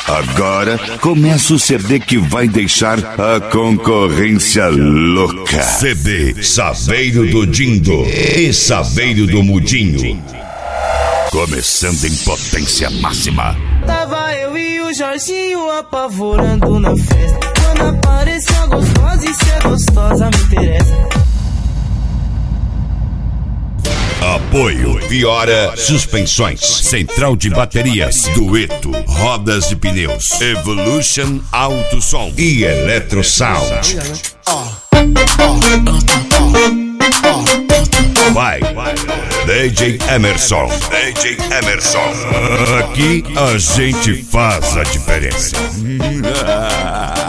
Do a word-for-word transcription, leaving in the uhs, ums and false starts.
Agora começa o C D que vai deixar a concorrência louca. C D Saveiro do Dindo e Saveiro do Mudinho. Começando em potência máxima. Tava eu e o Jorginho apavorando na festa. Quando apareceu a gostosa e se é gostosa me interessa. Apoio Viora Suspensões, Central de Baterias, Dueto, Rodas e Pneus, Evolution Auto Som e Electro Sound. Vai, D J Emerson, D J Emerson. Aqui a gente faz a diferença.